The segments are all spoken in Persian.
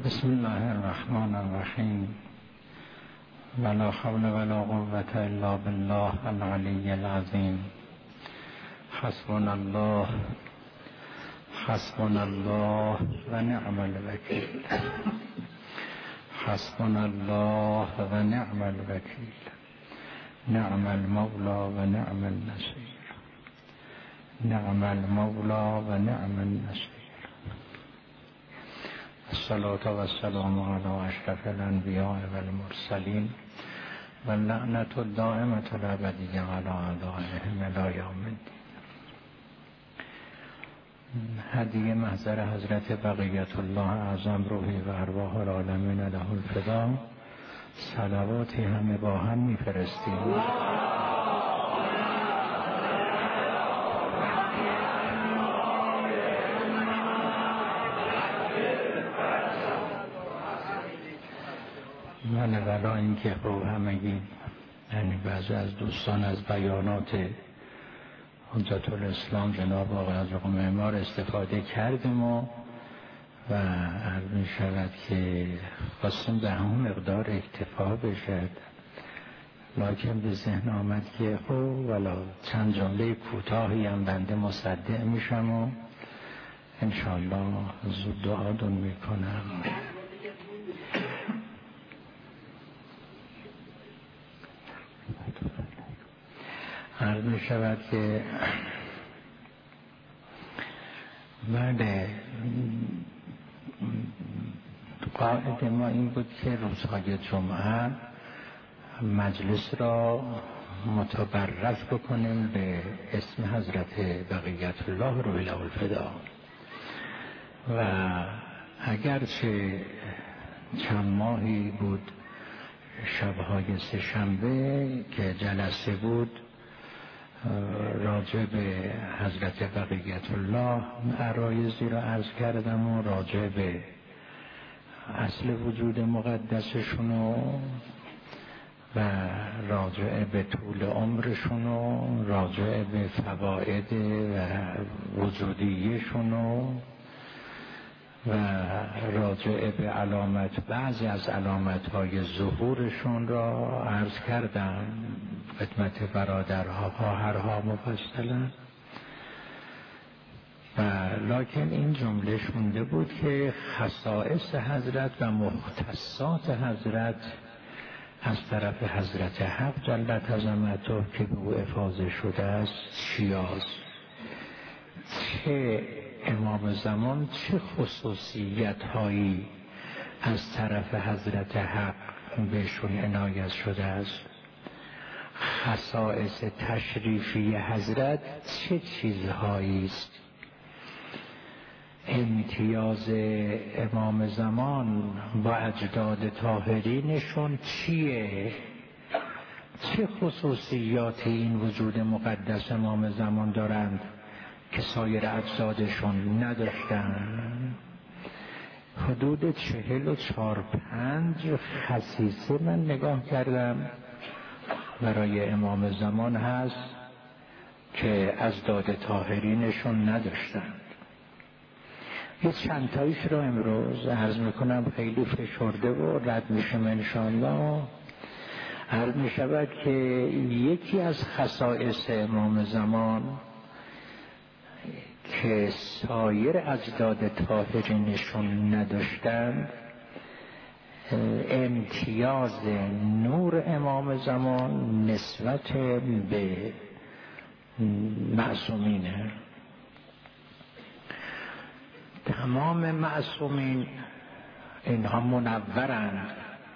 بسم الله الرحمن الرحیم ولا حول ولا قوة الا بالله العلی العظیم. حسبنا الله حسبنا الله و نعم الوکیل. حسبنا الله و نعم الوکیل. نعم المولا و نعم النصیر. نعم المولا و نعم النصیر. الصلاة والسلام على اشرف الانبیاء والمرسلین و اللعنة الدائمة الابدیة على اعدائهم الی یوم الدین. هدیه محضر حضرت بقیت الله اعظم روحی و ارواح العالمین له الفدا. صلواتی همه با هم میفرستیم. من ولا اینکه خب همگی یعنی بعضی از دوستان از بیانات حجت الاسلام جناب آقای حضرت معمار استفاده کردیم و عرض می شود که خواستیم به همون مقدار اکتفا بشد، لکن به ذهن آمد که خب ولا چند جمله کوتاهی هم بنده مصدق میشم و انشاءالله زود دعاتون میکنم. عرض می شود که بعد قاعد ما این بود که روزهای جمعه مجلس را متبرک بکنیم به اسم حضرت بقیت الله روحی له الفدا و اگرچه چند ماهی بود شبهای سه‌شنبه که جلسه بود راجع به حضرت بقیت الله عرایضی را عرض کردم و راجع به اصل وجود مقدسشون و راجع به طول عمرشون و راجع به فواید وجودیشون و راجع به بعضی از علامت‌های ظهورشون را عرض کردم خدمت برادرها خواهرها مفصلا و لکن این جمله شونده بود که خصائص حضرت و مختصات حضرت از طرف حضرت حق جلت عظمته که به او افاضه شده است چیاست، چه امام زمان چه خصوصیت هایی از طرف حضرت حق بهشون عنایت شده است، خصائص تشریفی حضرت چه چیزهایی است، امتیاز امام زمان با اجداد طاهرینشون چیه، چه خصوصیاتی این وجود مقدس امام زمان دارند که سایر اجدادشون نداشتن. حدود 44-45 خصیصه من نگاه کردم برای امام زمان هست که اجداد طاهرینشون نداشتن. یه چند تایش رو امروز عرض میکنم، خیلی فشرده و رد میشم انشاءالله. عرض میشود که یکی از خصائص امام زمان که سایر اجداد طاهرینشون نداشتند امتیاز نور امام زمان نسبت به معصومینه. تمام معصومین اینها منورند،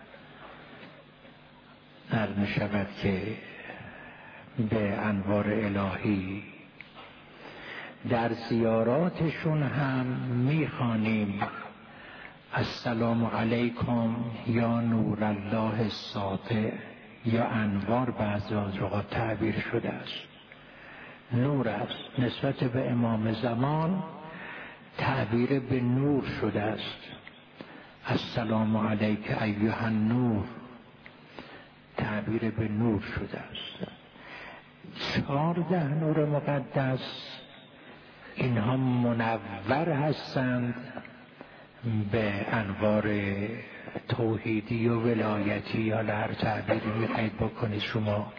عرض می شود که به انوار الهی در زیاراتشون هم میخوانیم السلام علیکم یا نور الله الساطع یا انوار بعضی از اوقات تعبیر شده است. نور است، نسبت به امام زمان تعبیر به نور شده است. السلام علیک ایها النور تعبیر به نور شده است. 14 نور مقدس اینها منور هستند به انوار توحیدی و ولایتی یا هر تعبیری میخواید بکنید شما،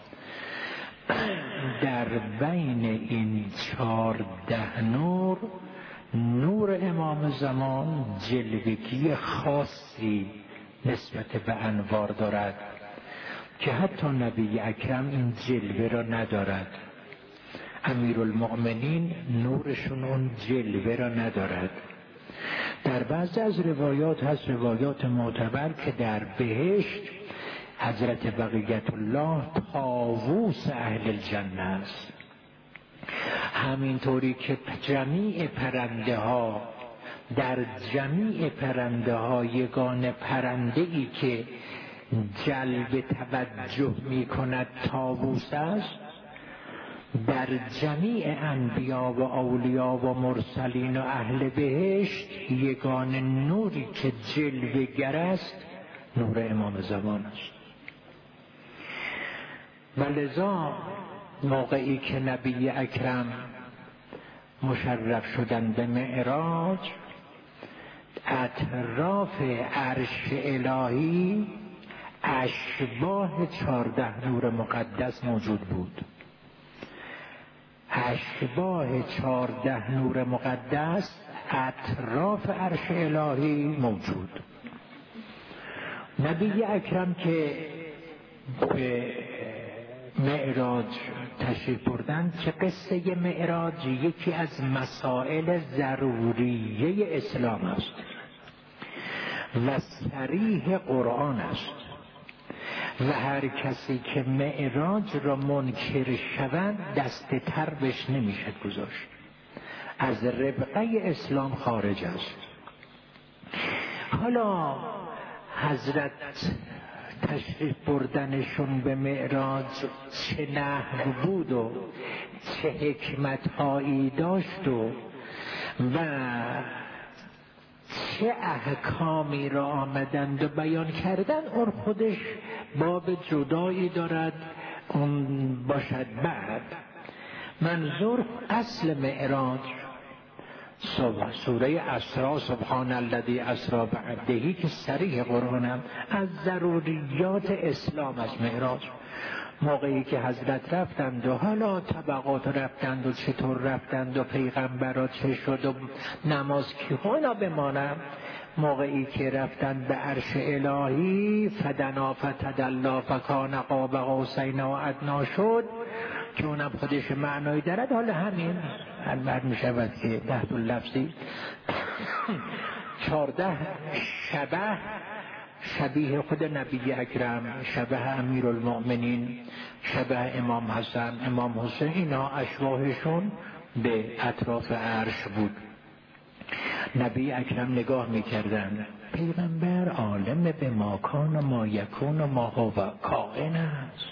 در بین این 14 نور امام زمان جلوگی خاصی نسبت به انوار دارد که حتی نبی اکرم این جلوه را ندارد. امیرالمؤمنین نورشون اون جلوه را ندارد. در بعضی از روایات هست، روایات معتبر، که در بهشت حضرت بقیت الله طاووس اهل الجنه است. همینطوری که جمیع پرنده ها، در جمیع پرنده ها یگانه پرنده ای که جلب توجه می کند طاووس است، در جمیع انبیا و اولیا و مرسلین و اهل بهشت یگانه نوری که جلوه‌گر است نور امام زمان است. و لذا موقعی که نبی اکرم مشرف شدن به معراج، اطراف عرش الهی اشباه 14 نور مقدس موجود بود. اشباه 14 نور مقدس اطراف عرش الهی موجود. نبی اکرم که به معراج تشریف بردن، که قصه معراج یکی از مسائل ضروریه اسلام است و صریح قرآن است و هر کسی که معراج را منکر شود دست تر بهش نمیشد گذاشت، از ربقه اسلام خارج است. حالا حضرت تشریف بردنشون به معراج چه نحو بود و چه حکمت‌هایی داشت و چه احکامی را آمدند و بیان کردن، اون خودش باب جدایی دارد، اون باشد بعد. منظور اصل معراج سوره اسراء، سبحان الذی اسری بعبده، که صریح قرآنم از ضروریات اسلام است. معراج موقعی که حضرت رفتند و حالا طبقات رفتند و چطور رفتند و پیغمبرها چه شد و نماز کی اینا بمانم، موقعی که رفتند به عرش الهی فدنا فتدلا فکان قاب قوسین و ادنی شد، که اونم خودش معنایی دارد. حالا همین البته می شود که 10 لفظی 14 شبیه خود نبی اکرم، شبیه امیرالمؤمنین، شبیه امام حسن، امام حسین، اینا اشباهشون به اطراف عرش بود. نبی اکرم نگاه میکردن، پیغمبر عالم به ما کان و ما یکون و ما هو کائن است.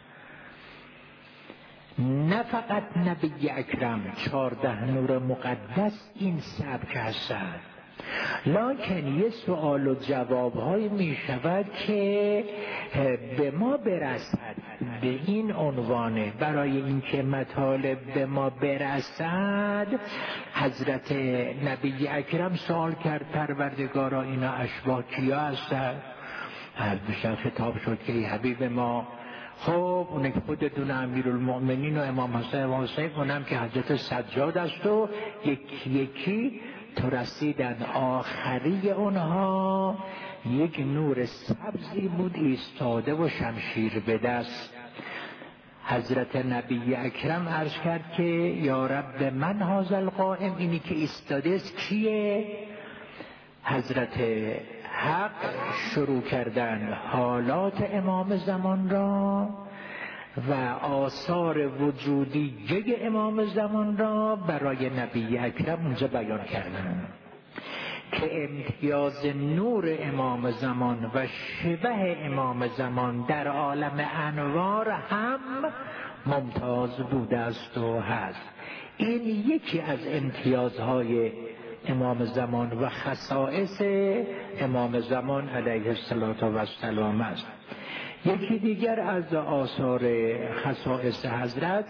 نه فقط نبی اکرم 14 نور مقدس این سبک هستند، لکن یه سوال و جواب های می شود که به ما برسد. به این عنوانه برای اینکه مطالب به ما برسد حضرت نبی اکرم سوال کرد پروردگارا اینا اشباه کیا هستند؟ بشن خطاب شد که ای حبیب ما، خب اونه که خودتون امیرالمؤمنین و امام حسین و حسین، اونم که حضرت سجاد است و یکی یکی تو رسیدن. آخری اونها یک نور سبزی بود ایستاده و شمشیر به دست. حضرت نبی اکرم عرض کرد که یا رب من هذا القائم، اینی که ایستاده است کیه؟ حضرت حق شروع کردن حالات امام زمان را و آثار وجودیه امام زمان را برای نبی اکرم اونجا بیان کردن که امتیاز نور امام زمان و شبه امام زمان در عالم انوار هم ممتاز بوده است و هست. این یکی از امتیازهای امام زمان و خصائص امام زمان علیه السلام است. یکی دیگر از آثار خصائص حضرت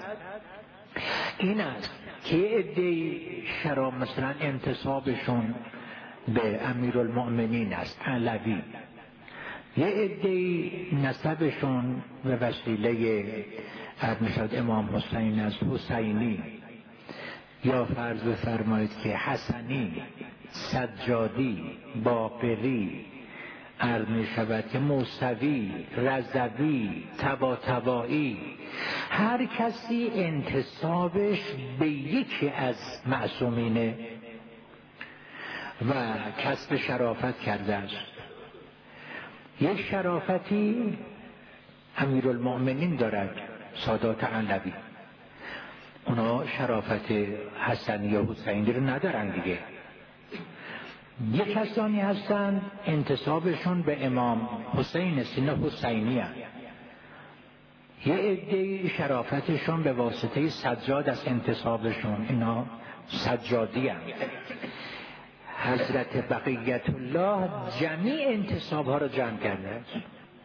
این است که عده‌ای شراب مثلا انتصابشون به امیرالمؤمنین است، علوی. یه عده‌ای نسبشون به وسیله میشد امام حسین از حسینی، یا فرض بفرمایید که حسنی، سجادی، باقری، عرض می شود که موسوی، رضوی، طباطبایی، هر کسی انتسابش به یکی از معصومینه و کسب شرافت کرده است. یک شرافتی امیرالمؤمنین دارد، سادات علوی. اونا شرافت حسنی یا حسینی رو ندارن دیگه. یک کسانی هستند انتسابشون به امام حسین سینه حسینی هست. یه عده شرافتشون به واسطه سجاد از انتسابشون، اینا سجادی هست. حضرت بقیت الله جمیع انتساب ها رو جمع کرده است.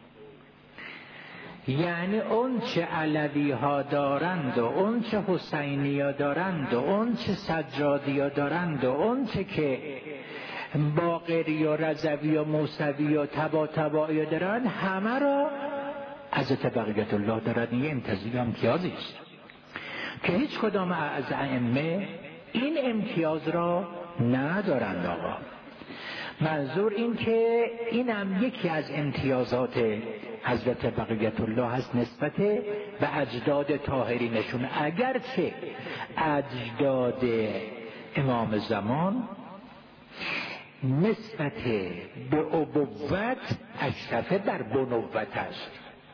یعنی اون چه علوی ها دارند و اون چه حسینی ها دارند و اون چه سجادی ها دارند و اون چه که باقری و رضوی و موسوی و طباطبایی دارند، همه را حضرت بقیت الله دارد. یه امتیازی است که هیچ کدام از ائمه این امتیاز را ندارند. آقا منظور این که اینم یکی از امتیازات حضرت بقیت الله هست نسبت به اجداد طاهرینشون، اگرچه اجداد امام زمان نسبت به ابوت اشرف بر بنوت است.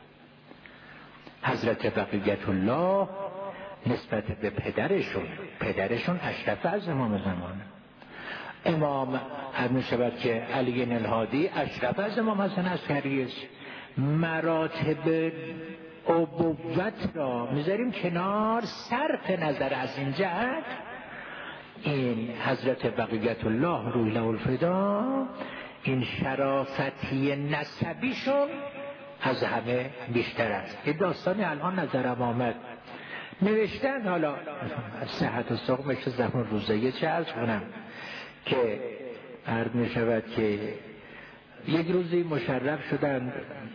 حضرت بقیت الله نسبت به پدرشون اشرف از امام زمان. امام می شود که علی الهادی اشرف از امام حسن عسکری است. مراتب ابوت را میذاریم کنار، صرف نظر از این جهت این حضرت بقیت الله روح له الفدا این شرافتی نسبیشون از همه بیشتر است. این داستانی الان نظرم آمد نوشتن، حالا صحت و سقمش زمان روزه چه عرض کنم که عرض می شود که یک روزی مشرف شدند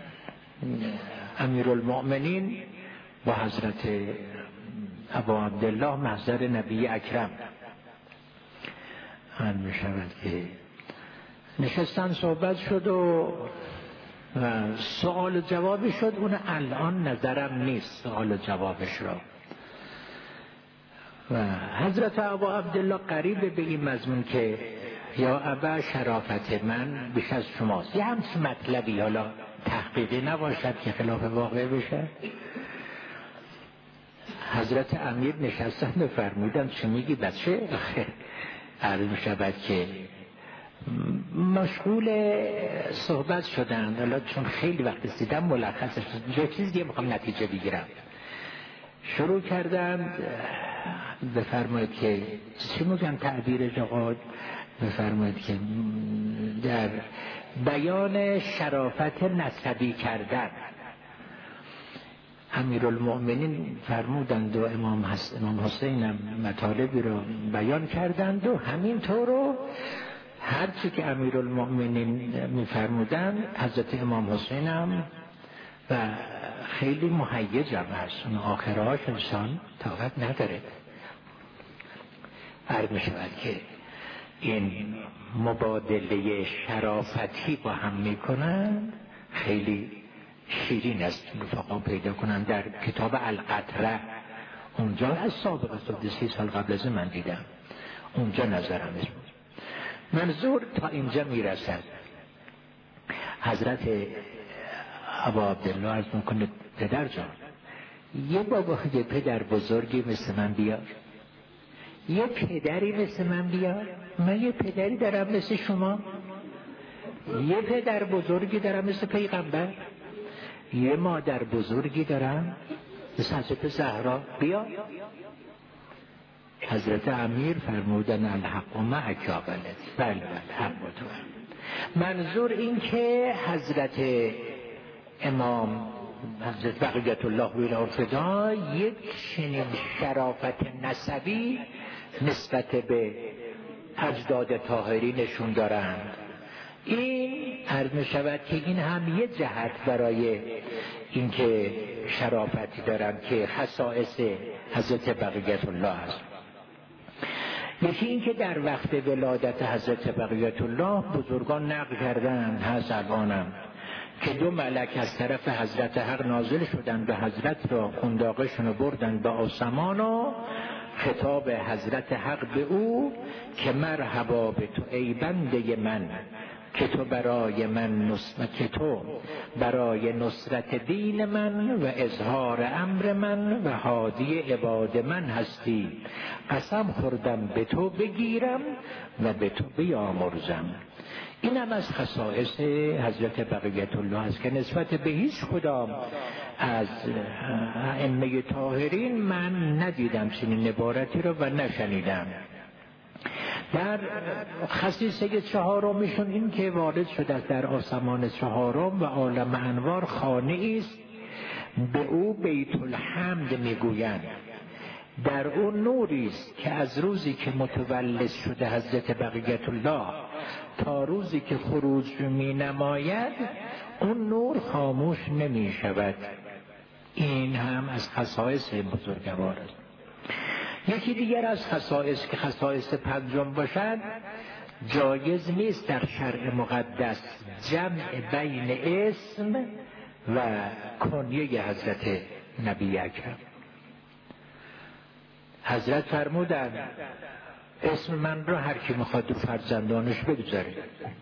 امیرالمؤمنین با حضرت ابا عبدالله محضر نبی اکرم. عرض می شود که نشستن، صحبت شد و سوال جوابی شد. اون الان نظرم نیست سوال جوابش را. و حضرت ابا عبدالله قریب به این مضمون که یا ابا شرافت من بیش از شماست، یه همچه مطلبی، حالا تحقیقی نباشد که خلاف واقع بشه. حضرت امیر نشستن و فرمودن چه میگی بچه؟ عرض می شود که مشغول صحبت شدن، حالا چون خیلی وقت رسیدم ملخصش جو چیز دیگه میخوام نتیجه بگیرم. شروع کردم بفرمایید که چی میگم تعبیر جواد، بفرمایید که در بیان شرافت نسبی کردن امیرالمؤمنین فرمودند و امام حسین هم مطالبی رو بیان کردند و همینطور رو هرچی که امیرالمؤمنین میفرمودند حضرت امام حسین هم و خیلی مهیجم هست. اون آخرهاش انسان طاقت نداره. عرض می شود که این مبادله شرافتی با هم می کنن، خیلی شیرین است. رفقا پیدا کنن در کتاب القطره، اونجا از سابقه 30 سال قبل از من دیدم، اونجا نظرم است. منظور تا اینجا می رسد. حضرت ابا عبدالله عرض میکنه پدر جان، یه پدر بزرگی مثل من بیار، یه پدری مثل من بیار. من یه پدری دارم مثل شما، یه پدر بزرگی دارم مثل پیغمبر، یه مادر بزرگی دارم مثل حضرت زهرا، بیا. حضرت امیر فرمودن الحق معک یا ولد، بله حق با تو. منظور این که حضرت امام حضرت بقیت الله روح الفدا یک چنین شرافت نسبی نسبت به اجداد طاهرینشون دارند. این عرض می شود که این هم یه جهت برای اینکه شرافتی دارند که خصائص حضرت بقیت الله است. یکی این که در وقت ولادت حضرت بقیت الله بزرگان نقل کردند، هست الانم، که 2 ملک از طرف حضرت حق نازل شدند و حضرت را قنداقشون رو بردند به آسمان و خطاب حضرت حق به او که مرحبا به تو ای بنده من، که تو برای نصرت دین من و اظهار امر من و هادی عباد من هستی. قسم خوردم به تو بگیرم و به تو بیامرزم. این هم از خصائص حضرت بقیت الله است که نسبت به هیچ کدام از ائمه طاهرین من ندیدم چنین عبارتی رو و نشنیدم. در خصیصه 4میشون این که وارد شده است در آسمان 4 و عالم انوار خانه است به او بیت الحمد میگویند. در اون نوری است که از روزی که متولد شده حضرت بقیت الله تا روزی که خروج می نماید اون نور خاموش نمی شود. این هم از خصائص بزرگوار است. یکی دیگر از خصائص که خصائص 5 باشد، جایز نیست در شرع مقدس جمع بین اسم و کنیه حضرت نبی اکرم. حضرت فرمودند اسم من رو هر کی میخواد رو فرزندانش بگذارید،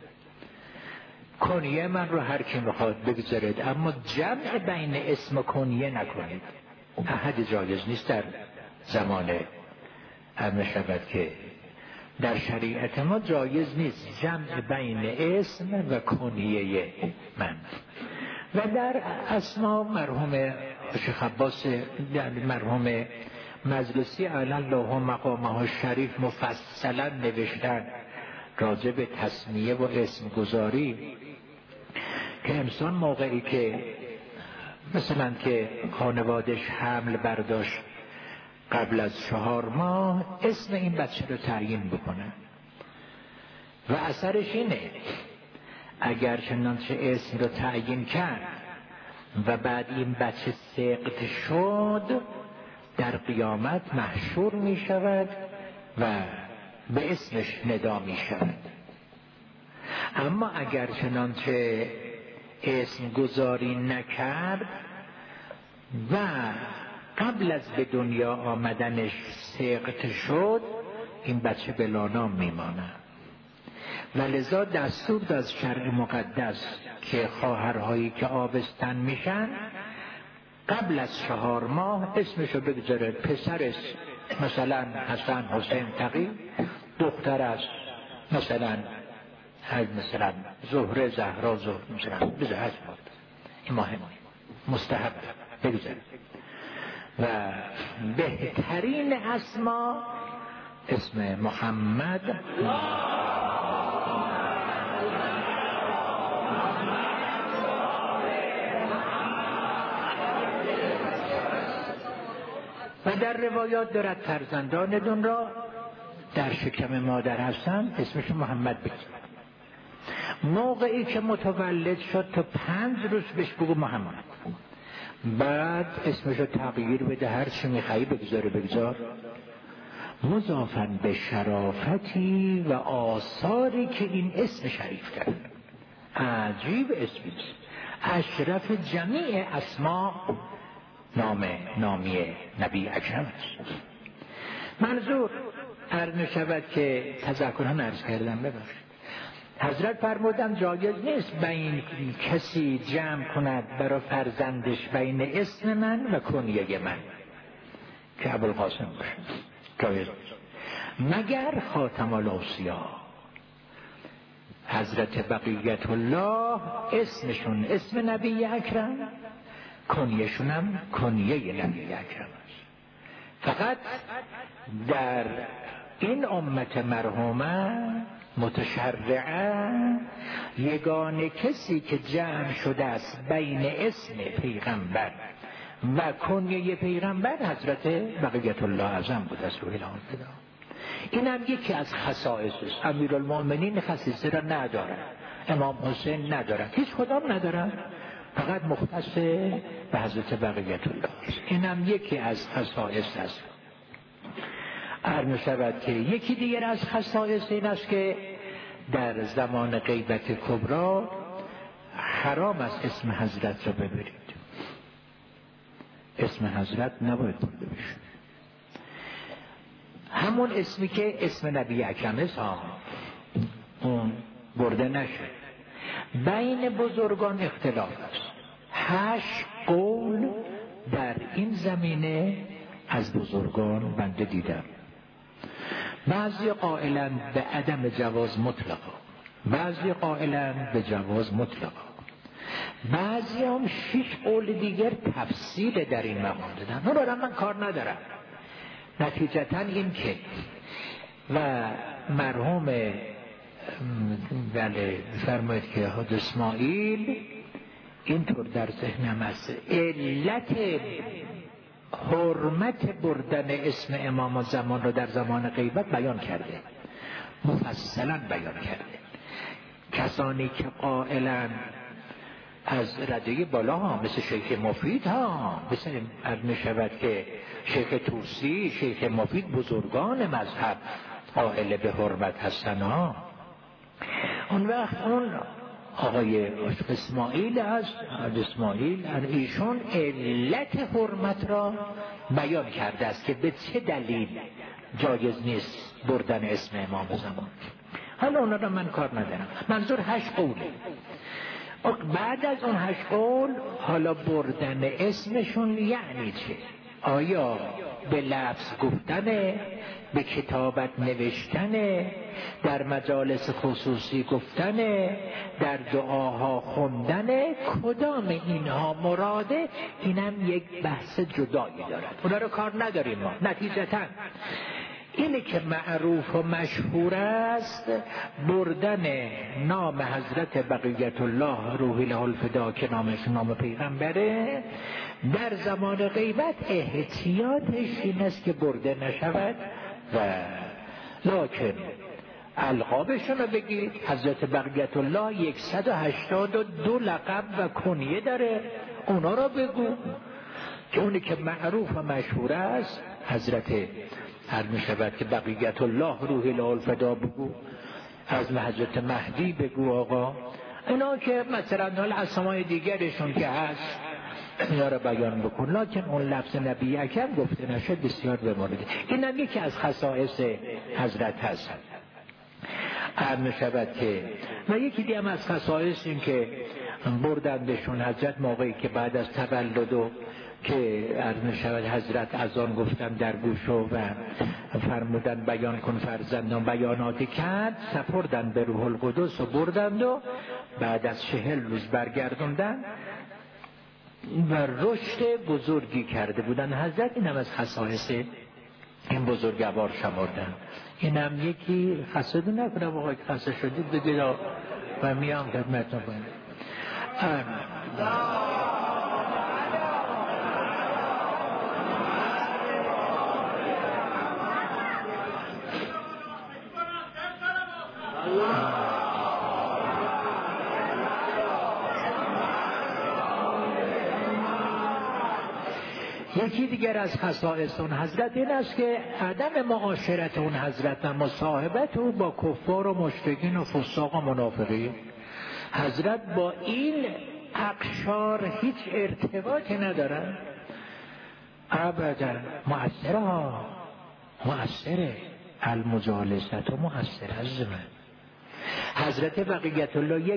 کنیه من رو هر کی میخواد بگذارید، اما جمع بین اسم و کنیه نکنید. احد جایز نیست در زمانه هم شود که در شریعت ما جایز نیست جمع بین اسم و کنیه من. و در اسما مرحوم شیخ عباس مرحوم مجلسی علی الله مقامه الشریف مفصلا نوشتن راجع به تسمیه و اسم گذاری که انسان موقعی که مثلا که خانوادش حمل برداشت قبل از 4 ماه اسم این بچه رو تعیین بکنه و اثرش اینه اگر چنانچه اسم رو تعیین کرد و بعد این بچه سقط شد در قیامت محشور می شود و به اسمش ندا می شود. اما اگر چنانچه اسم گذاری نکرد و قبل از به دنیا آمدنش سقط شد این بچه بلانام میماند. و لذا دستور داد شرع مقدس که خواهرهایی که آبستن میشن قبل از 4 ماه اسمشو بگذاره. پسرش مثلا حسن حسین تقی، دخترش مثلا زهره زهرا زهر مثلا بذاره. این مهم مستحب بگذاره. و بهترین اسما اسم محمد و در روایات دارد فرزندانتون را در شکم مادر هستن اسمش محمد بگذارید. موقعی که متولد شد تا 5 روز بهش بگو محمد، بعد اسمشو تغییر بده، هر چی میخوایی بگذار. مضافن به شرافتی و آثاری که این اسم شریف کرد. عجیب اسمی، اشرف جمیع اسما نامی نبی اکرم است. منظور عرض شود که تذکرها عرض کردم ببخشید. حضرت فرمودن جایز نیست بین کسی جمع کند برای فرزندش بین اسم من و کنیه من که ابوالقاسم باشه، جایز نیست مگر خاتم الاوصیا حضرت بقیت الله اسمشون اسم نبی اکرم، کنیهشون هم کنیه نبی اکرم است. فقط در این امت مرحومه متشرعه یگانه کسی که جمع شده است بین اسم پیغمبر و کنیه پیغمبر حضرت بقیت الله اعظم بود از روح الهام. اینم یکی از خصائص است. امیرالمؤمنین خصیصه را ندارن، امام حسین ندارن، هیچ کدام ندارن، فقط مختص به حضرت بقیت الله است. اینم یکی از خصائص است. عرض شود که یکی دیگر از خصائص این است که در زمان غیبت کبری حرام است اسم حضرت را ببرید. اسم حضرت نباید برده بشه. همون اسمی که اسم نبی اکرم است اون برده نشه. بین بزرگان اختلاف است. 8 قول در این زمینه از بزرگان بنده دیدم. بعضی قائلند به عدم جواز مطلقا، بعضی قائلند به جواز مطلقا، بعضی هم 6 قول دیگر تفصیل در این مقام دادن. اون را من کار ندارم. نتیجتا این که و مرحوم بله فرمایید که حاج اسماعیل اینطور در ذهنم است، علت حرمت بردن اسم امام زمان رو در زمان غیبت بیان کرده، مفصلا بیان کرده. کسانی که قائلن از رده بالا ها مثل شیخ مفید ها، مثل می شود که شیخ توسی، شیخ مفید بزرگان مذهب قائل به حرمت هستن ها. اون وقت اون آقای اسماعیل هست، اسماعیل ایشون علت حرمت را بیان کرده است که به چه دلیل جایز نیست بردن اسم امام زمان. حالا اونا را من کار ندارم. منظور 8 قوله. بعد از اون 8 قول حالا بردن اسمشون یعنی چه؟ آیا به لفظ گفتنه، به کتابت نوشتنه، در مجالس خصوصی گفتنه، در دعاها خوندنه، کدام اینها مراده؟ اینم یک بحث جدایی دارد، اونا رو کار نداریم ما. نتیجتا اینه که معروف و مشهور است بردن نام حضرت بقیت الله روح له الفدا که نامش نام پیغمبره در زمان غیبت احتیاطش این است که برده نشود. و لکن القابشون رو بگید. حضرت بقیت الله 182 لقب و کنیه داره، اونا رو بگو که اونی که معروف و مشهور است حضرت هر می شود که بقیت الله روح له الفدا بگو، از حضرت مهدی بگو آقا. اینا که مثلا اسمای دیگرشون که هست اینا رو بیان بکن، لکن اون لفظ نبی اکرم گفته نشد بسیار بمانده. این هم یکی از خصائص حضرت هست. می شود که و یکی دیگه هم از خصائص این که بردن بهشون حضرت موقعی که بعد از تولد و که عرض می شود حضرت از آن گفتن در گوش و فرمودن بیان کن فرزندان بیاناتی کرد، سپردن به روح القدس و بردند و بعد از 40 روز برگردوندن و رشد بزرگی کرده بودن حضرت. این هم از خصائص این بزرگوار شمردن. این هم یکی خصد نکنم آقای که خصد شدید بگید و میام خدمتتون کنم. یکی دیگر از خصائص اون حضرت این است که عدم معاشرت اون حضرت و مصاحبت او با کفار و مشرکین و فساق و منافقین. حضرت با این اقشار هیچ ارتباطی ندارن. ابدا. مؤثره المجالست و مؤثر از من. حضرت بقیت الله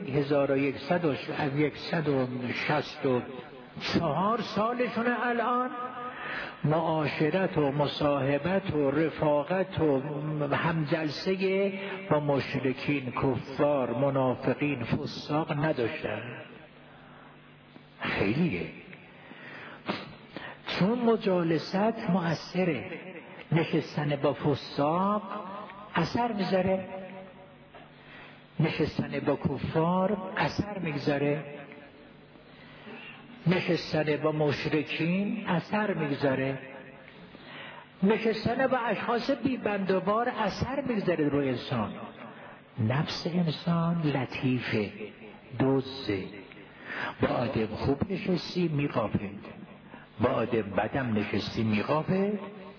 1164 سالشونه الان. معاشرت و مصاحبت و رفاقت و همجلسه با مشرکین، کفار، منافقین، فساق نداشتن. خیلیه. چون مجالست مؤثره. نشستن با فساق اثر میذاره، نشستن با کفار اثر میگذاره، نشستن با مشرکین اثر میگذاره. نشستن با اشخاص بی‌بندوبار اثر میگذاره روی انسان. نفس انسان لطیفه، دزده. با آدم خوب نشستی میقاپد، با آدم بدم نشستی میقاپد.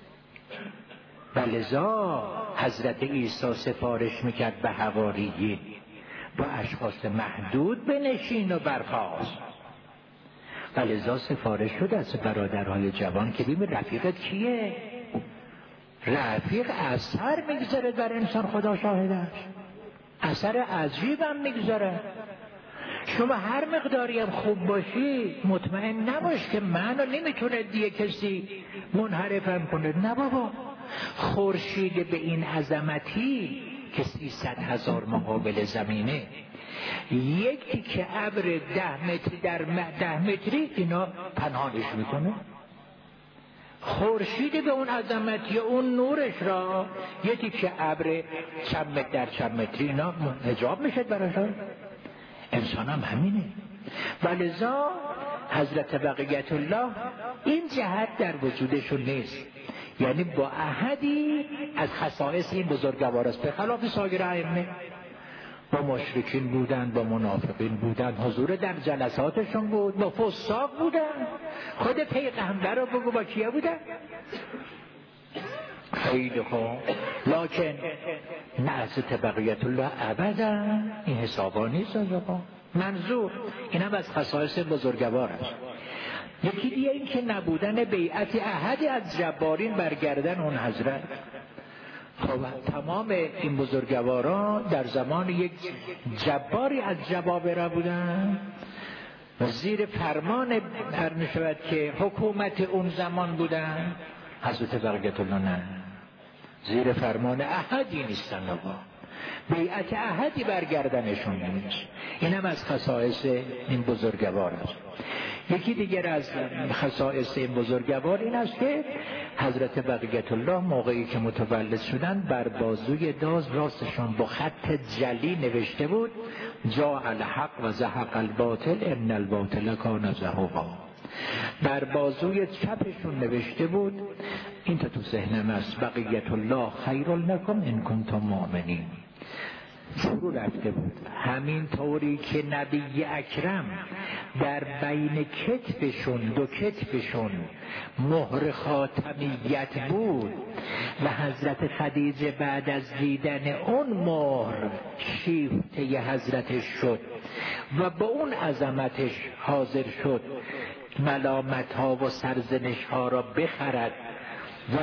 ولذا حضرت عیسی سفارش میکرد به حواریین با اشخاص محدود بنشین و برخاست. ولذا سفارش شد از برادرهای جوان که ببین رفیقت کیه؟ رفیق اثر میگذاره بر انسان، خدا شاهدش، اثر عجیبم میگذاره. شما هر مقداری هم خوب باشی مطمئن نباش که منو نمیتونه دیگه کسی منحرفم کنه. نه بابا، خورشید به این عظمتی که 300,000 مقابل زمینه، یکی که ابر 10 متر در 10 متری اینا پنهانش میکنه. خورشید به اون عظمتی اون نورش را یکی که ابر چند متر در چند متری اینا حجاب میشه براشون. انسان هم همینه. ولذا حضرت بقیت الله این جهت در وجودشون نیست، یعنی با احدی از خصائص این بزرگوار است، به خلاف سایر ائمه. با مشرکین بودن، با منافقین بودن، حضور در جلساتشون بود، با فساق بودن. خود پیغمبر رو بگو با کیا بودن؟ خیلی خوب. لکن حضرت بقیت الله ابدا این حسابا نیست. منظور این هم از خصائص بزرگوار است. یکی دیگه این که نبودن بیعت احدی از جبارین برگردن اون حضرت. خب تمام این بزرگواران در زمان یک جباری از جبابره بودن و زیر فرمان می شود که حکومت اون زمان بودن. حضرت بقیت الله نه، زیر فرمان احدی نیستن، بیعت احدی برگردنشون نیست. این هم از خصائص این بزرگوار است. یکی دیگر از خصائص این بزرگوار این است که حضرت بقیت الله موقعی که متولد شدن بر بازوی راستشون با خط جلی نوشته بود جاء الحق و زهق الباطل ان الباطل کان زهوقا. بر بازوی چپشون نوشته بود، این تو ذهنم است، بقیت الله خیر لکم ان کنتم مؤمنین. فرو رفته بود. همین طوری که نبی اکرم در بین کتفشون، دو کتفشون مهر خاتمیت بود و حضرت خدیجه بعد از دیدن اون مهر شیفته حضرتش شد و با اون عظمتش حاضر شد ملامت ها و سرزنش ها را بخرد و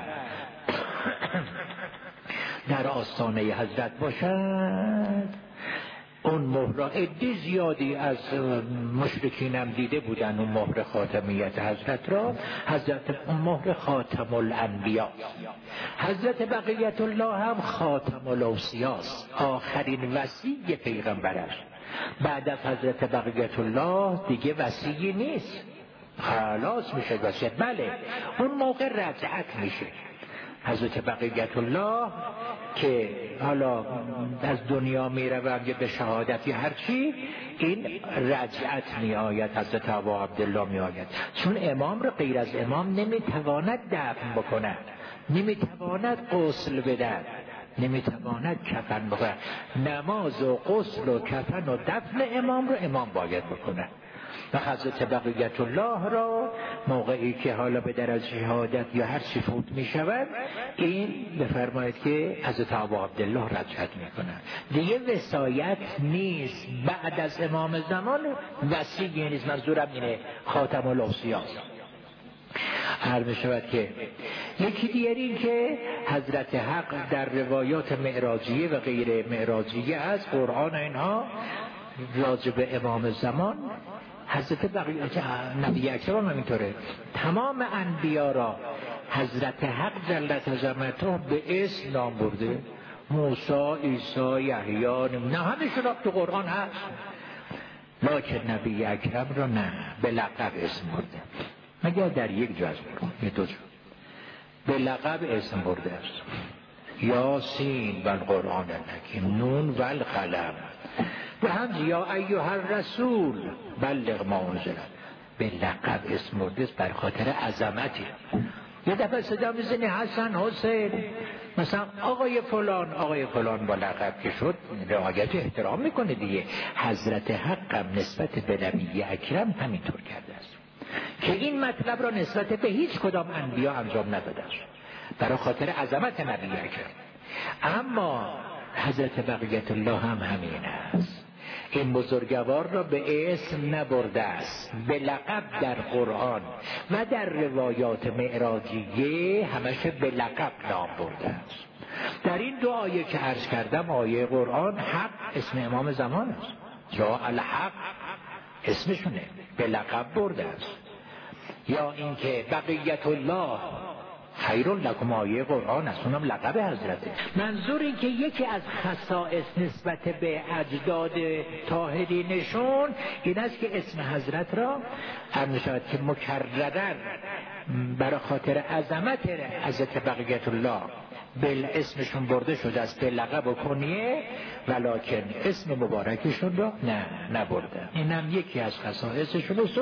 در آستانه حضرت باشد. اون مهر عده زیادی از مشرکین هم دیده بودن اون مهر خاتمیت حضرت را. حضرت اون مهر خاتم الانبیا. حضرت بقیت الله هم خاتم الاوصیا، آخرین وصی پیغمبر است. بعد از حضرت بقیت الله دیگه وصی نیست، خلاص میشه وصیت. بله اون موقع رجعت میشه. حضرت بقیت الله که حالا از دنیا میروند یا به شهادت یا هرچی، این رجعت می آید، حضرت ابا عبدالله می آید. چون امام رو غیر از امام نمیتواند دفن بکند، نمیتواند غسل بدهد، نمیتواند کفن بکند. نماز و غسل و کفن و دفن امام رو امام باید بکند. و حضرت بقیت الله را موقعی که حالا به درجه شهادت یا هر چی فوت می شود، این بفرمایید که حضرت ابا عبدالله رجعت می کنند. دیگه وصایت نیست، بعد از امام زمان وصی نیست. منظورم اینه خاتم الاوصیا. هر می شود که یکی دیگر این که حضرت حق در روایات معراجیه و غیر معراجیه از قرآن اینها راجب امام زمان، حضرت بقیت نبی اکرم هم اینطوره، تمام انبیا را حضرت حق جل عظمته به اسم نام برده. موسی، عیسی، یحیی، نه همشون تو قرآن هست، لکن نبی اکرم را نه، به لقب اسم برده. مگر در یک جا از قرآن، یه دو جا به لقب اسم برده است. یاسین و القرآن الحکیم، نون و القلم. و هم یا ایها الرسول بلغ ما انزل، به لقب اسم برده است بر خاطر عظمتی. یه دفعه صدا میزنی حسن حسین، مثلا آقای فلان با لقب که شد رعایت احترام میکنه دیگه. حضرت حقم نسبت به نبی اکرم همینطور کرده است که این مطلب را نسبت به هیچ کدام انبیا انجام نداده است برای خاطر عظمت نبی اکرم. اما حضرت بقیت الله هم همین است. این بزرگوار را به اسم نبرده است، به لقب در قرآن و در روایات معراجیه همش به لقب نام برده است. در این دو آیه که عرض کردم، آیه قرآن حق اسم امام زمان است، یا الحق اسمشونه، به لقب برده است. یا اینکه بقیت الله خیر لکم، آیه قرآن است، اونم لقب حضرته. منظور این که یکی از خصائص نسبت به اجداد طاهرینشون این است که اسم حضرت را هم شاید که مکررن برای خاطر عظمت حضرت بقیت الله به اسمشون برده شده است به لقب و کنیه، ولکن اسم مبارکشون را نبرده. اینم یکی از خصائصشون است.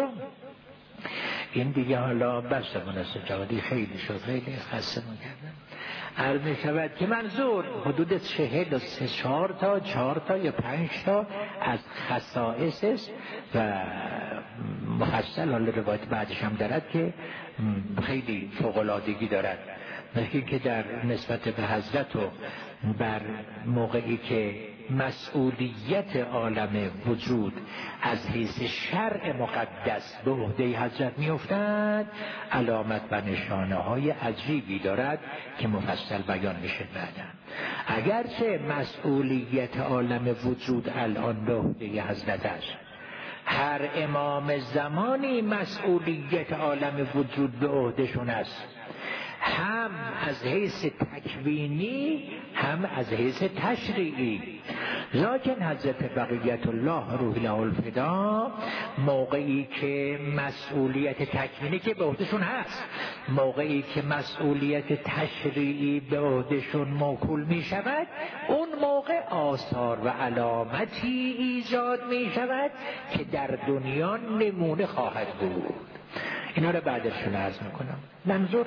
این دیگه حالا بس مناسب جوادی خیلی شد، خیلی خسته کردم. عرض می شود که منظور حدود 44 تا یا 5 تا از خصائص است و مفصل حالا روایت بعدش هم دارد که خیلی فوق‌العادگی دارد. مثل که در نسبت به حضرت و بر موقعی که مسئولیت عالم وجود از حیث شرع مقدس به عهده حضرت می افتد، علامت و نشانه های عجیبی دارد که مفصل بیان میشه بعدا. اگرچه مسئولیت عالم وجود الان به عهده حضرت است، هر امام زمانی مسئولیت عالم وجود به عهدهشون است، هم از حیث تکوینی هم از حیث تشریعی. لکن حضرت بقیت الله روح له الفدا موقعی که مسئولیت تکوینی که به عهدهشون هست، موقعی که مسئولیت تشریعی به عهدهشون موکول می شود، اون موقع آثار و علامتی ایجاد می شود که در دنیا نمونه خواهد بود. اینا رو بعدشون عرض میکنم. منظور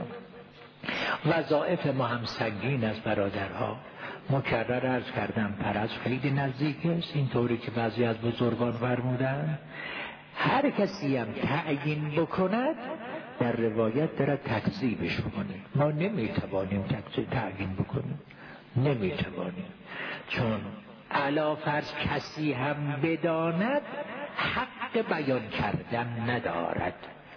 وظایف ما هم سنگین است برادرها. مکرر عرض کردم فرج خیلی نزدیک است، اینطوری که بعضی از بزرگان فرمودن هر کسی هم تعیین بکند در روایت دارد تکذیبش بکنه. ما نمیتوانیم تعیین بکنیم، نمیتوانیم، چون علا فرض کسی هم بداند حق بیان کردن ندارد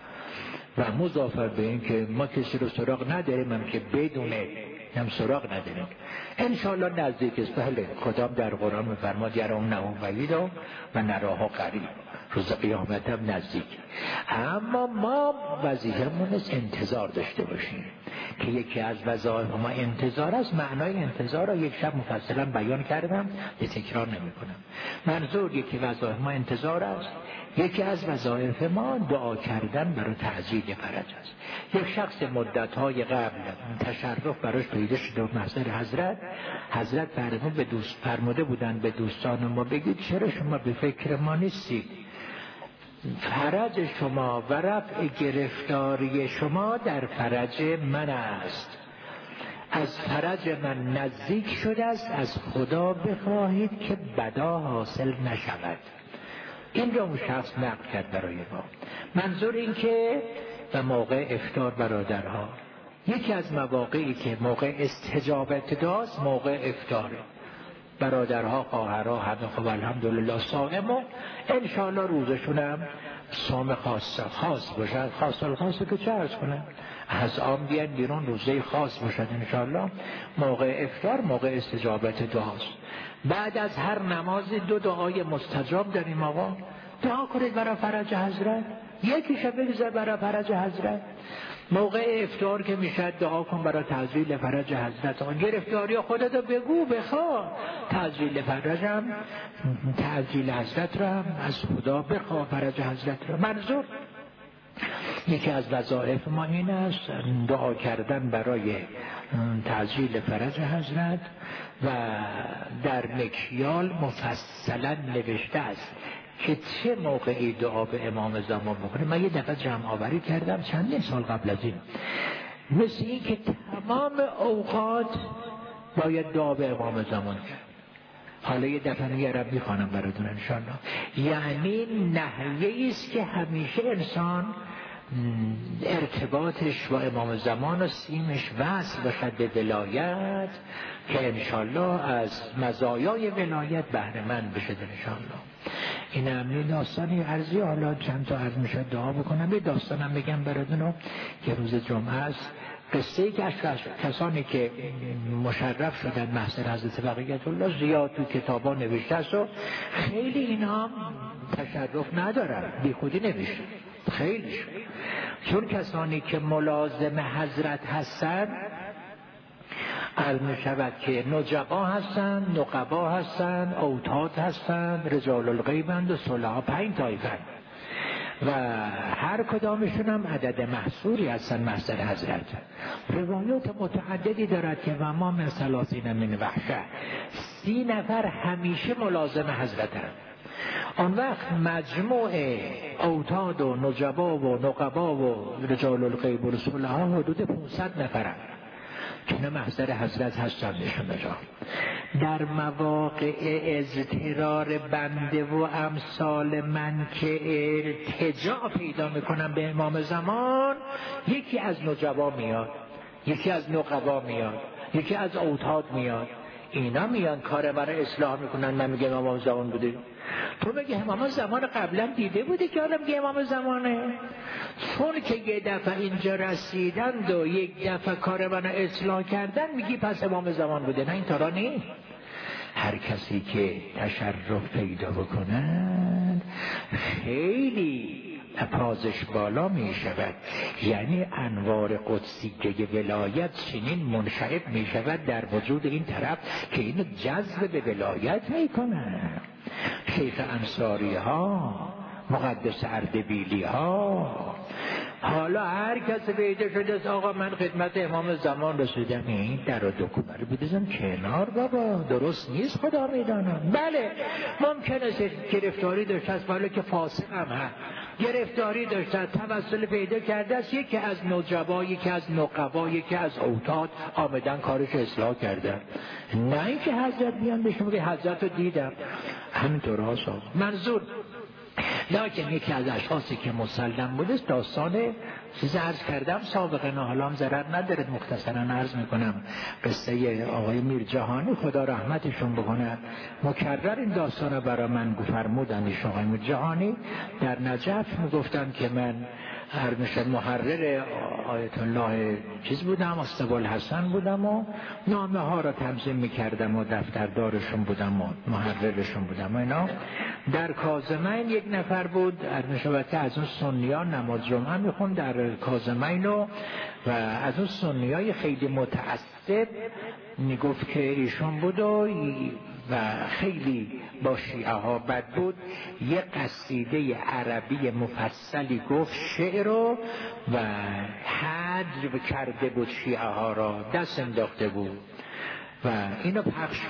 و مضافر به این که ما کسی رو سراغ نداریم هم که بدونه هم سراغ نداریم. انشاءالله نزدیک است. بله خدام در قرآن می‌فرماد یرونهم بعیدا و نراها قریب، روز قیامت هم نزدیک. اما ما وظیفه‌مون است انتظار داشته باشیم که یکی از وظایف ما انتظار است. معنای انتظار را یک شب مفصلا بیان کردم، تکرار نمی‌کنم. منظور یکی وظایف ما انتظار است، یکی از وظایف ما دعا کردن برای تعجیل فرج است. یک شخص مدت‌های قبل تشرف براش پیدا شده و محضر حضرت فرموده بودن به دوستان ما بگید چرا شما به فکر ما نیستید؟ فرج شما و رفع گرفتاری شما در فرج من است. از فرج من نزدیک شده است، از خدا بخواهید که بدا حاصل نشود. این را اون شخص نقل کرد برای ما. منظور این که و موقع افطار برادرها، یکی از مواقعی که موقع استجابت داست موقع افطاره. برادرها خواهرها همه خب الحمدلله صائم و انشاءالله روزشون هم صوم خاص باشد. خاص که چه عرض کنم، از آن بیان بیرون روزه خاص باشد انشاءالله. موقع افطار موقع استجابت دعاست. بعد از هر نماز 2 دعای مستجاب داریم. آقا دعا کنید برای فرج حضرت، یکیش بگذار برای فرج حضرت. موقع افطار که میشه دعا کن برای تعجیل فرج حضرت. آن گرفتاری خودتو بگو بخواه، تعجیل فرج هم تعجیل حضرت را هم از خدا بخواه، فرج حضرت را. منظور یکی از وظایف ما این است دعا کردن برای تعجیل فرج حضرت و در مکیال مفصلا نوشته است که چه موقعی دعا به امام زمان بکنه. من یه دفعه جمع آوری کردم چندین سال قبل از این. مثل این که تمام اوقات باید دعا به امام زمان کرد. حالا یه دفعه میگرم میخوانم براتون انشاءالله. یعنی نحوه‌ای است که همیشه انسان ارتباطش با امام زمان و سیمش وصل باشد به ولایت، که انشاءالله از مزایای ولایت بهره مند بشه انشاءالله. این هم داستانی عرضی، حالا چند تا عرض میشه دعا بکنم. یه داستانم بگم براتون که روز جمعه است. قصه ای که از کسانی که مشرف شدن محضر حضرت بقیت الله زیاد تو کتابا نوشته است و خیلی اینا تشرف ندارن، بی خودی نوشته خیلیش، چون کسانی که ملازم حضرت هستن عرض می شود که نجبا هستن، نقبا هستن، اوتاد هستن، رجال الغیبند و صلحا، 5 طایفه و هر کدامشون هم عدد محصوری هستن محضر حضرت. روایات متعددی دارد که و ما من 30 من وحشه، 30 نفر همیشه ملازم حضرت هم. آن وقت مجموع اوتاد و نجبا و نقبا و رجال الغیب و صلحا حدود 500 نفرن که نه محضر حضرت هستن نشون جا. در مواقع اضطرار بنده و امثال من که التجا پیدا میکنم به امام زمان، یکی از نجبا میاد، یکی از نقبا میاد، یکی از اوتاد میاد، اینا میان کار برای اصلاح میکنن. من میگم امام زمان بوده، تو بگی امام زمان قبلا دیده بودی که حالا میگه امام زمانه؟ چون که یه دفعه اینجا رسیدند و یک دفعه کار من اصلاح کردن میگی پس امام زمان بوده. نه، این طورا نیست. هر کسی که تشرف پیدا بکنند خیلی پازش بالا می شود، یعنی انوار قدسیه ولایت چنین منشعب می شود در وجود این طرف که اینو جذب به ولایت می کنند. شیخ انصاری ها، مقدس اردبیلی ها، حالا هر کس پیدا شده است آقا من خدمت امام زمان رسیدم، این در و دکوبر بودیزم کنار بابا، درست نیست، خدا میدانم. بله ممکنه گرفتاری داشته است، حالا که فاسق هم هست، گرفتاری داشته، توسل پیدا کرده است، یکی از نجبا، یکی از نقبا، یکی از اوتاد آمدن کارش اصلاح کردن. نه اینکه حضرت بیان بهش بگه حضرت رو دیدم، همینطور هست. منظور لیکن یکی از اشخاصی که مسلم بوده است، داستان چیز عرض کردم سابقا، حالا هم ضرر ندارد مختصرا عرض میکنم. قصه آقای میرجهانی خدا رحمتشون بکنه، مکرر این داستان رو برای من فرمودن. آقای میرجهانی در نجف میگفتن که من محرر آیت الله چیز بودم، اسطوالحسن بودم و نامه ها را تنظیم میکردم و دفتردارشون بودم و محررشون بودم و اینا. در کاظمین یک نفر بود که از اون سنیان نماز جمعه میخوند در کاظمین و از اون سنیای خیلی متعصب میگفت که ایشون بود و خیلی با شیعه ها بد بود. یک قصیده عربی مفصلی گفت، شعر و حجر کرده بود شیعه ها را، دست انداخته بود و اینو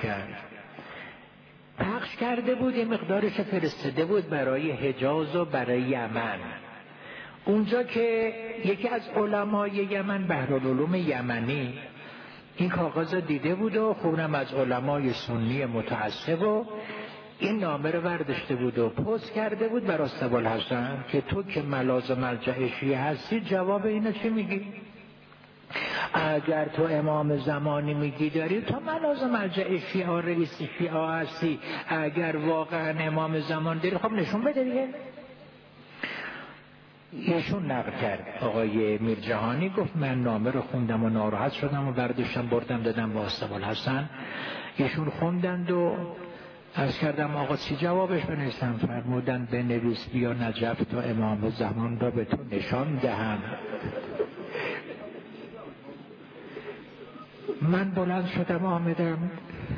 پخش کرده بود، یه مقدارش فرستاده بود برای حجاز و برای یمن. اونجا که یکی از علمای یمن، بحرالعلوم یمنی، این کاغذ دیده بود و خونم از علمای سنی متعصب و این نامه رو برداشته بود و پست کرده بود برای اسطوالحسن که تو که ملاذ مرجع شیعه هستی جواب اینو چی میگی؟ اگر تو امام زمانی میگی داری، تو ملاذ مرجع شیعه رئیس شیعه هستی، اگر واقعا امام زمان داری خب نشون بده دیگه. ایشون نقل کرد، آقای میرجهانی گفت من نامه رو خوندم و ناراحت شدم و برداشتم بردم دادم با اسطوالحسن. ایشون خوندند و عرض کردم آقا چی جوابش بنویسم؟ فرمودن بنویس بیا نجف تا امام زمان را به تو نشان دهم. من بلند شدم آمدم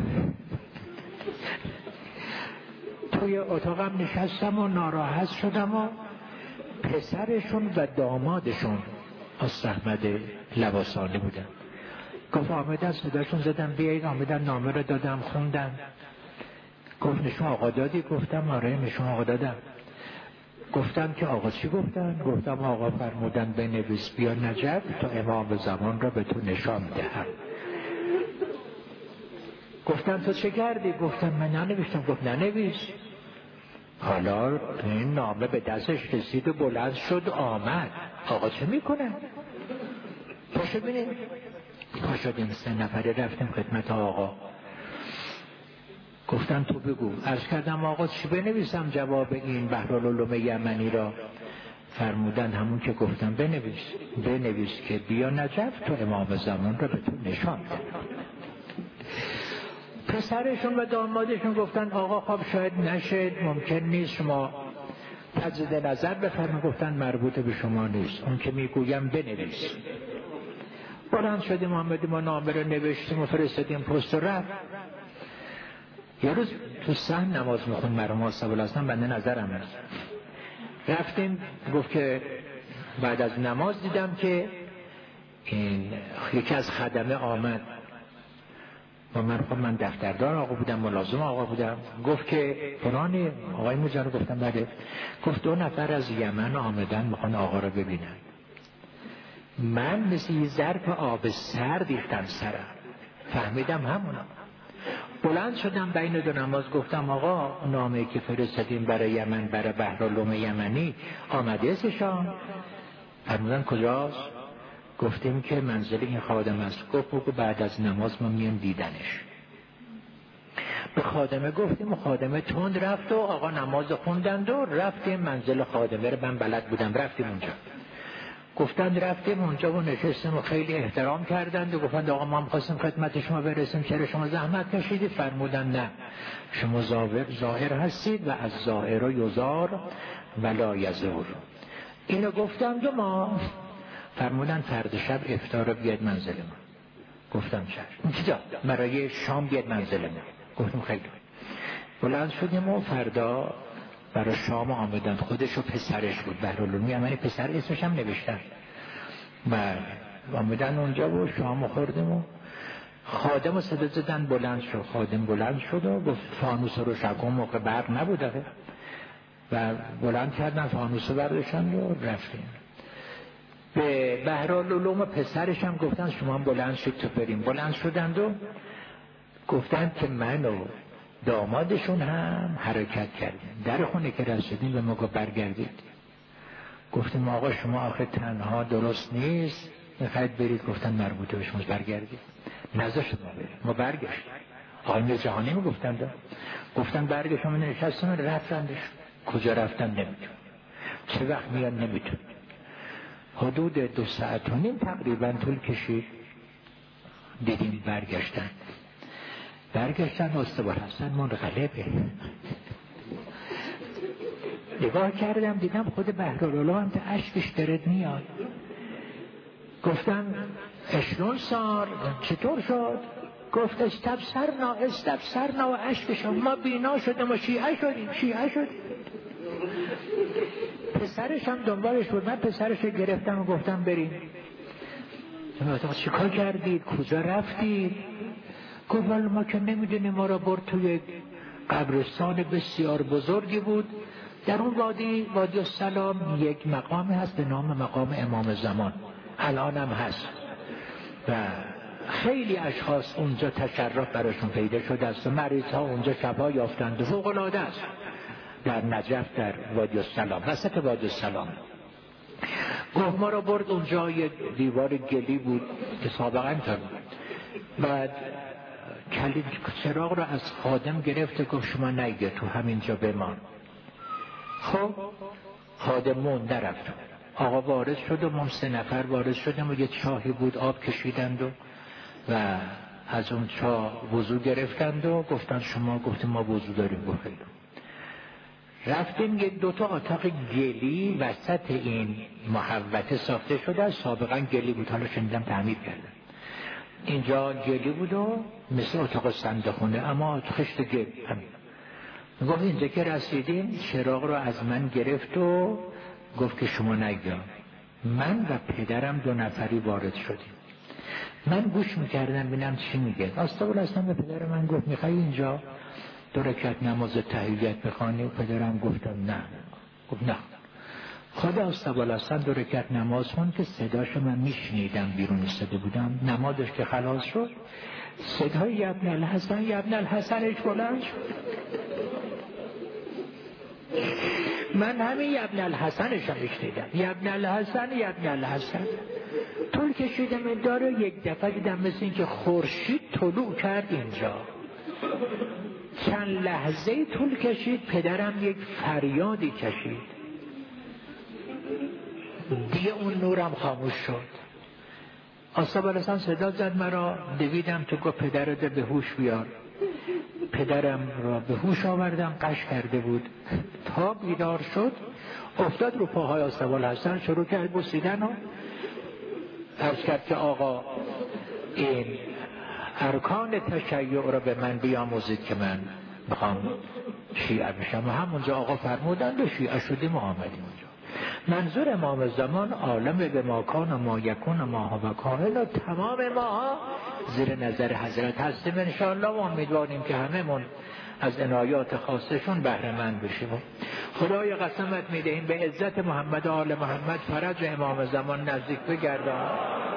توی اتاقم نشستم و ناراحت شدم و پسرشون و دامادشون از احمد لباسانی بودن. گفت آمدن صداشون زدم بیایید، آمدن نامه رو دادم خوندن. گفت نشون آقا دادی؟ گفتم آره نشون آقا دادم. گفتم که آقا چی گفتن؟ گفتم آقا فرمودن بنویس بیا نجف تا امام زمان را به تو نشان دهم. گفتم تو چه کردی؟ گفتم من ننوشتم. گفت ننویس. حالا این نامه به دستش رسید و بلند شد آمد. آقا چه میکنه؟ پاشو بینیم. پاشدیم 3 نفره رفتیم خدمت آقا. گفتن تو بگو. عرض کردم آقا چی بنویسم جواب این بحرالعلوم یمنی را؟ فرمودن همون که گفتم بنویس که بیا نجف تو امام زمان را به تو نشان دهم. پسرشون و دامادشون گفتن آقا خب شاید نشد، ممکن نیست، شما تجدید نظر بفرمایید. گفتن مربوط به شما نیست، اون که میگویم بنویس. بلند شدیم آمدیم ما نامه رو نوشتیم و فرستادیم پست و رفت. یه روز تو صحن نماز میخون مرحوم صاحب الحسن بنده نظرم هست. رفتیم گفت که بعد از نماز دیدم که این یکی از خدمه آمد و من دفتردار آقا بودم، ملازم آقا بودم. گفت که فلانی آقای موجان رو. گفتم بله. گفت 2 نفر از یمن آمدن میخوان آقا رو ببینن. من مثل یه ظرف آب سرد ریختم سرم، فهمیدم همونا. بلند شدم بین 2 نماز گفتم آقا نامه‌ای که فرستادیم برای یمن برای بحرالعلوم یمنی آمده اسشان؟ فرمودن کجاست؟ گفتیم که منزل این خادم است. گفت بگو بعد از نماز ما میام دیدنش. به خادمه گفتیم و خادمه تند رفت و آقا نماز خوندند و رفتیم منزل خادمه رو من بلد بودم. رفتیم اونجا. گفتند رفتیم اونجا و نشستیم و خیلی احترام کردند و گفتند آقا ما می‌خواستیم خدمت شما برسیم، چرا شما زحمت کشیدید؟ فرمودن نه شما ظاهر هستید و از ظاهر یزار ولا یزور. اینو گفتند و ما فرمودن فردا شب افطار بیاد منزل ما. گفتم چشم. اینجا برای شام بیاد منزل ما. گفتم خیلی. بلند شدیم و فردا برای شام آمدن. خودش و پسرش بود بحرالعلوم یمنی، پسر اسمش هم نوشتن. آمدن اونجا و شام خوردیم و خادم رو صدا زدن بلند شد. خادم بلند شد و گفت فانوس رو شکن، موقع برق نبوده و بلند کردن فانوس رو برداشتن و رفتیم. به بحرالعلوم پسرش هم گفتن شما هم بلند شد تو بریم. بلند شدند و گفتن که من و دامادشون هم حرکت کردیم. در خونه که رسیدیم به ما گفت برگردید. گفتیم آقا شما آخه تنها درست نیست میخواید برید؟ گفتن مربوطه به شما برگردید. نذاشت ما برید. ما برگشتیم. آقای جهانی میگفتن گفتن برگشتم من نشستم رفتندش. کجا رفتن نمیدونم، چه وقت میاد نمیدونم. حدود 2 ساعت و نیم تقریبا طول کشید. دیدیم برگشتن استوار حسن منقلبه. نگاه کردم دیدم خود بحرالعلوم هم تا اشکش درد میاد. گفتم 20 سال چطور شد؟ گفت استفسرنا و اشکش ما بینا شدیم و شیعه شدیم. پسرش هم دنبالش بود. من پسرش رو گرفتم و گفتم بریم. چیکار کردید؟ کجا رفتید؟ گفت والا ما که نمیدونیم، ما را برد توی قبرستان بسیار بزرگی بود در اون وادی السلام. یک مقام هست به نام مقام امام زمان، الان هم هست و خیلی اشخاص اونجا تشرف براشون پیدا شده است و مریض ها اونجا شفا یافتند و فوق العاده است. در نجف در وادی السلام، وسط وادی السلام. گفت ما را برد اونجا، یه دیوار گلی بود که سابقا اینطور بود. بعد کلید چراغ را از خادم گرفت گفت شما نگه تو همینجا بمان. خب خادم مونده رفت. آقا وارد شد و ما 3 نفر وارد شدیم و یه چاهی بود آب کشیدند و از اون چاه وضو گرفتند و گفتن شما؟ گفتیم ما وضو داریم. گفت رفتیم. 2 تا اتاق گلی وسط این محوطه ساخته شده، سابقا گلی بود، حالا شنیدم تعمیر کردن. اینجا گلی بود و مثل اتاق صندوقخونه اما خشت گل همین. گفت اینجا که رسیدیم چراغ رو از من گرفت و گفت که شما نگیا. من و پدرم 2 نفری وارد شدیم. من گوش میکردم ببینم چی میگه. استقبال اصلا به پدر من گفت میخوای اینجا 2 رکعت نماز تحیت بخوانی؟ و پدرم گفتم نه. گفت نه خدا استوالستان 2 رکعت نماز خوند که صداش من میشنیدم، بیرون ایستاده بودم. نمازش که خلاص شد صدای یبن الحسن یبن الحسنش بلند شد. من همین یبن الحسنش هم میشنیدم، یبن الحسن یبن الحسن. طول کشیدم این داره، یک دفعه دیدم مثل این که خورشید طلوع کرد اینجا. چند لحظه طول کشید، پدرم یک فریادی کشید، دیگه اون نورم خاموش شد. استوالستان صدا زد مرا، دویدم تو، گفت پدرت به هوش بیار. پدرم را به هوش آوردم، قش کرده بود. تا بیدار شد افتاد رو پاهای استوالستان، شروع کرد بوسیدن و عرض کرد که آقا این ارکان تشیع را به من بیاموزید که من بخوام شیعه بشم. و همونجا آقا فرمودند و شیعه شدیم و آمدیم اونجا. منظور امام زمان عالم به ما کان و ما یکون و ما هو کائن و تمام ما زیر نظر حضرت هستیم انشاءالله و امیدواریم که هممون از عنایات خاصشون بهره مند بشیم. خدای قسمت میدهیم به عزت محمد و آل محمد فرج امام زمان نزدیک بگردان.